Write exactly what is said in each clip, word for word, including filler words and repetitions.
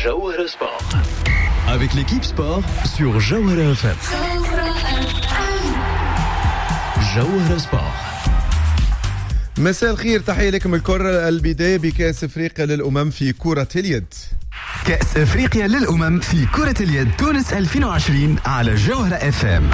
Jawhara Sport. Avec l'équipe sport sur Jawhara F M. Jawhara Sport. مساء الخير، تحية لكم الكل. البداية بكأس افريقيا للأمم في كرة اليد. كأس افريقيا للأمم في كرة اليد تونس ألفين وعشرين على جوهرة اف ام.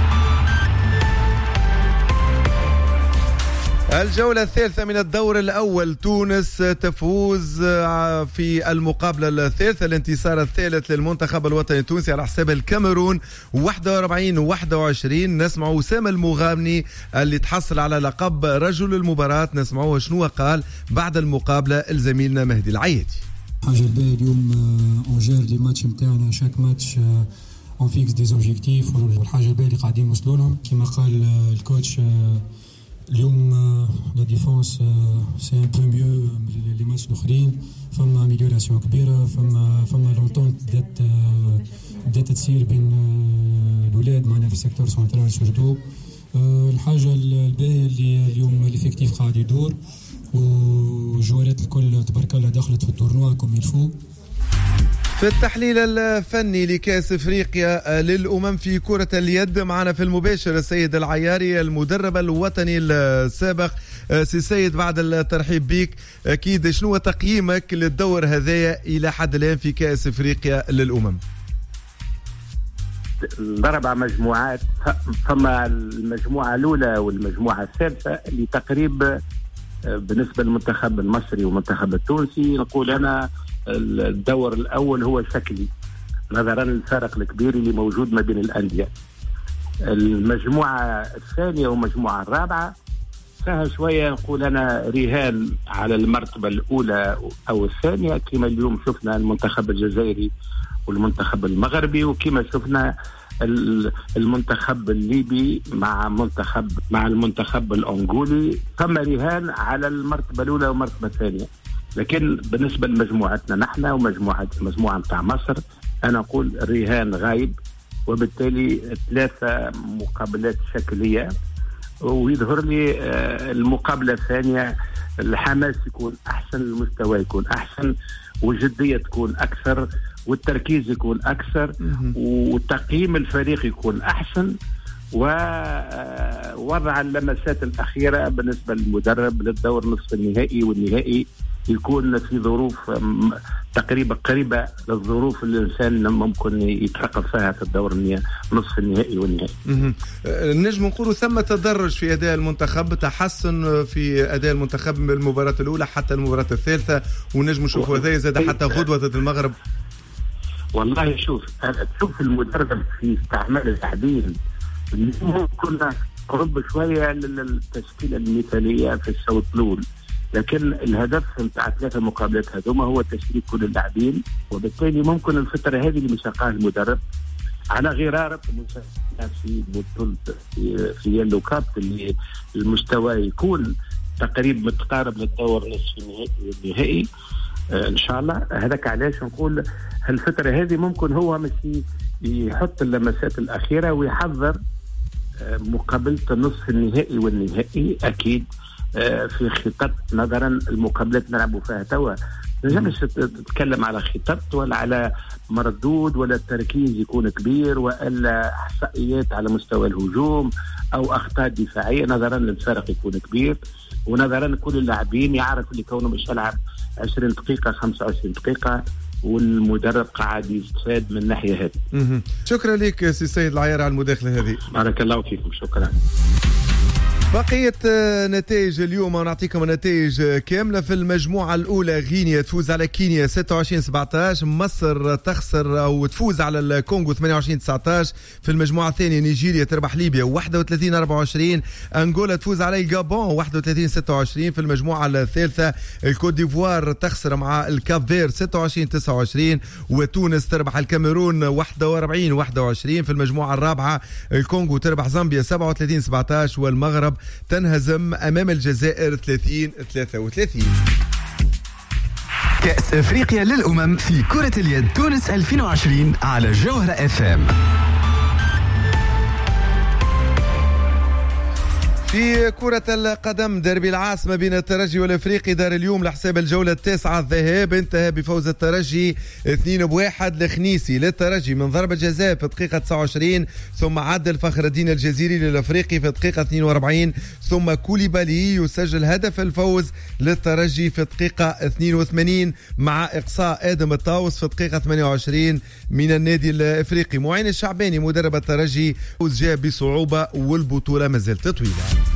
الجولة الثالثة من الدور الأول، تونس تفوز في المقابلة الثالثة، الانتصار الثالث للمنتخب الوطني التونسي على حساب الكاميرون واحد وأربعين واحد وعشرين. نسمع أسامة المغامني اللي تحصل على لقب رجل المباراة، نسمعوه شنو قال بعد المقابلة الزميلنا مهدي العيادي. حاجة الباهي اليوم اون جير لي ماتش نتاعنا، شاك ماتش اون فيكس دي زوبجيكتيف، والحاجة الباهي اللي قاعدين نوصلوا لهم كما قال الكوتش اليوم لا ديفونس سي ان بو ميو لي ماتش الاخرين، فما اميليوراسيون كبيره، فما فما لونتونت بدات بدات تصير بين الاولاد معنا في السيكتور سنترال سورتو. الحاجه الباهيه اللي اليوم ليفيكتيف قاعد يدور وجوارات الكل تبارك الله دخلت في التورنوا كوم يلفو. في التحليل الفني لكأس افريقيا للأمم في كرة اليد معنا في المباشر السيد العياري المدرب الوطني السابق. سي سيد، بعد الترحيب بك، اكيد شنو تقييمك للدور هذايا الى حد الان في كأس افريقيا للأمم؟ الاربع مجموعات، فما المجموعة الأولى والمجموعة الثالثة اللي تقريبا بالنسبة للمنتخب المصري والمنتخب التونسي نقول أنا الدور الأول هو شكلي نظرا للفارق الكبير اللي موجود ما بين الأندية. المجموعة الثانية والمجموعة الرابعة فيها شوية نقول أنا رهان على المرتبة الأولى أو الثانية، كما اليوم شفنا المنتخب الجزائري والمنتخب المغربي، وكما شفنا المنتخب الليبي مع منتخب مع المنتخب الأنغولي، ثم رهان على المرتبة الأولى والمرتبة الثانية. لكن بالنسبة لمجموعتنا نحن ومجموعة المجموعة متاع مصر أنا أقول الرهان غايب، وبالتالي ثلاثة مقابلات شكلية، ويظهر لي المقابلة الثانية الحماس يكون أحسن، المستوى يكون أحسن، والجدية تكون أكثر، والتركيز يكون أكثر، وتقييم الفريق يكون أحسن، ووضع اللمسات الأخيرة بالنسبة للمدرب للدور نصف النهائي والنهائي يكون في ظروف تقريبا قريبة للظروف اللي الإنسان ممكن يترقب فيها في الدور نصف النهائي والنهائي. نجم نقولوا ثم تدرج في أداء المنتخب، تحسن في أداء المنتخب من المباراة الأولى حتى المباراة الثالثة، ونجم نشوف هذا زاد حتى غدوة ضد المغرب. والله شوف، تشوف المدرب في استعمال اللاعبين كنا قرب شوية للتشكيلة المثالية في الشوط الأول، لكن الهدف نتاع ثلاثة مقابلات هذوما هو تشريك كل اللاعبين، وبالتالي ممكن الفترة هذه اللي مساقها المدرب على غرار في بطولة في يلو كاب اللي المستوى يكون تقريبا متقارب للدور نصف النهائي والنهائي آه ان شاء الله. هذاك علاش نقول هالفترة هذه ممكن هو ماشي يحط اللمسات الأخيرة ويحضر آه مقابلة النصف النهائي والنهائي. أكيد في خطط نظرا المقابلات نلعبوا فيها توا، نجمش تتكلم على خطط ولا على مردود ولا التركيز يكون كبير ولا احصائيات على مستوى الهجوم او اخطاء دفاعيه، نظرا للفرق يكون كبير، ونظرا كل اللاعبين يعرف اللي كونه مش يلعب عشرين دقيقه خمسة وعشرين دقيقه، والمدرب قاعد يستفاد من الناحيه هذه. شكرا لك سي سيد العيار على المداخله هذه. بارك الله فيكم، شكرا. بقية نتائج اليوم ونعطيكم النتائج كاملة. في المجموعة الأولى غينيا تفوز على كينيا ستة وعشرين سبعة عشر، مصر تخسر أو تفوز على الكونغو ثمانية وعشرين تسعة عشر. في المجموعة الثانية نيجيريا تربح ليبيا واحد وثلاثين أربعة وعشرين، أنغولا تفوز على الجابون واحد وثلاثين ستة وعشرين. في المجموعة الثالثة الكوت ديفوار تخسر مع الكاب فير ستة وعشرين تسعة وعشرين، وتونس تربح الكاميرون واحد وأربعين واحد وعشرين. في المجموعة الرابعة الكونغو تربح زامبيا سبعة وثلاثين سبعة عشر، والمغرب تنهزم أمام الجزائر ثلاثين ثلاثة وثلاثين. كأس افريقيا للأمم في كرة اليد تونس ألفين وعشرين على جوهرة اف ام. في كرة القدم ديربي العاصمة بين الترجي والافريقي دار اليوم لحساب الجولة التاسعة الذهاب انتهى بفوز الترجي اثنين بواحد لخنيسي للترجي من ضربة جزاء في الدقيقة تسعة وعشرين، ثم عدل فخر الدين الجزيري للافريقي في الدقيقة اثنين وأربعين، ثم كوليبالي يسجل هدف الفوز للترجي في الدقيقة اثنين وثمانين مع اقصاء ادم الطاوس في الدقيقة ثمانية وعشرين من النادي الافريقي. معين الشعباني مدرب الترجي فوز جاء بصعوبة والبطولة ما زالت طويلة.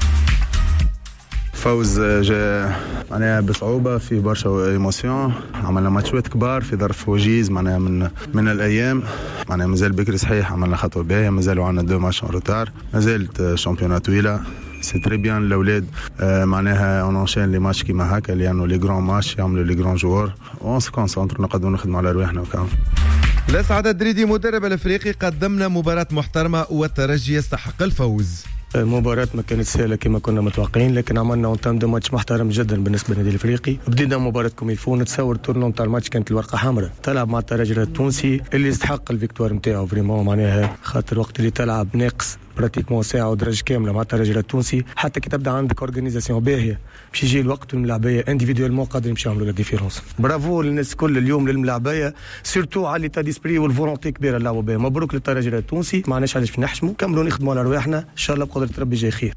فوز جاء معناها بصعوبة في برشا ايموسيون، عملنا ماتشات كبار في ظرف وجيز معناها من من الايام، معناها مازال بكري صحيح عملنا خطوة باهية، مازالوا عندنا دو ماتش روتار، مازالت شامبيونات طويلة. سي تري بيان الاولاد آه معناها اون انشين لي ماتش كيما هكا لانه لي غران ماتش يعملوا لي غران جوار اون سي كونسونتر نقدروا نخدموا على رواحنا وكام. الاسعد الدريدي مدرب الافريقي قدمنا مباراة محترمة والترجي يستحق الفوز. المباراة ما كانت سهلة كما كنا متوقعين، لكن عملنا اونتام دو ماتش محترم جدا بالنسبة للنادي الافريقي. بدينا مباراة كوميلفو، نتصور التورنو نتاع الماتش كانت الورقة حمراء، تلعب مع الترجي التونسي اللي يستحق الفيكتوار نتاعو فريمون، معناها خاطر وقت اللي تلعب ناقص براتيكمون ساعة ودرجة كاملة مع الترجي التونسي، حتى كي تبدا عندك اورغانيزاسيون باهية باش يجي الوقت والملاعبية انديفيدوالمون قادرين يمشيو يعملوا لا ديفيرونس. برافو للناس كل اليوم للملاعبية، سيرتو على ليتا ديسبري والفولونتي كبيرة اللعبوا بها. مبروك للترجي التونسي، ما عندناش علاش نحشموا، كملوا نخدموا على رواحنا ان شاء الله بقدرة ربي جاي خير.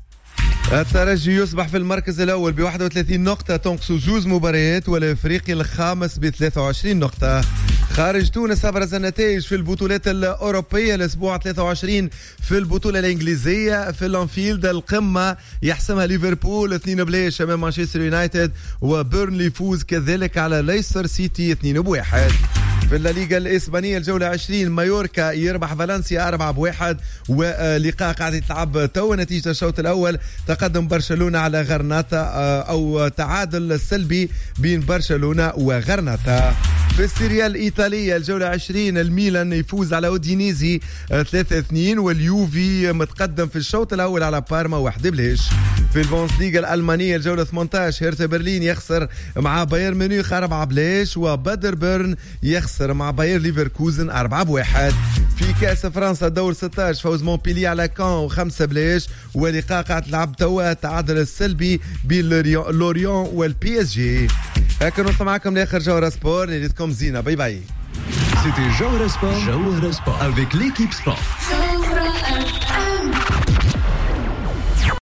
الترجي يصبح في المركز الأول ب واحد وثلاثين نقطة تنقص جوز مباريات، والافريقي الخامس ب ثلاثة وعشرين نقطة. خارج تونس أبرز النتائج في البطولات الأوروبية الأسبوع ثلاثة وعشرين في البطولة الإنجليزية في الأنفيلد القمة يحسمها ليفربول اثنين بلاش أمام مانشستر يونايتد، وبيرنلي يفوز كذلك على ليستر سيتي اثنين بواحد. في الليغا الإسبانية الجولة عشرين مايوركا يربح فالنسيا أربعة بواحد، ولقاء قاعد يتلعب تو نتيجة الشوط الأول تقدم برشلونة على غرناطة أو تعادل سلبي بين برشلونة وغرناطة. في السيريا الإيطالية الجولة عشرين الميلان يفوز على اودينيزي ثلاثة اثنين، واليوفي متقدم في الشوط الأول على بارما واحد بلاش. في البوندسليغا الألمانية الجولة ثمانية عشر هيرتا برلين يخسر مع بايرن ميونخ أربعة بلاش، وبادر بيرن يخسر مع باير ليفركوزن أربعة بواحد. في كأس فرنسا دور ستة عشر فوز مونبيلي على كان خمسة بلاش، ولقاء قاعد تلعب توا تعادل السلبي بين لوريون والبي اس جي. هكا نوصل معكم لاخر جوهرة سبور، نريدكم زينة، باي باي. C'était Jawhara Sport, Jawhara Sport avec l'équipe sport.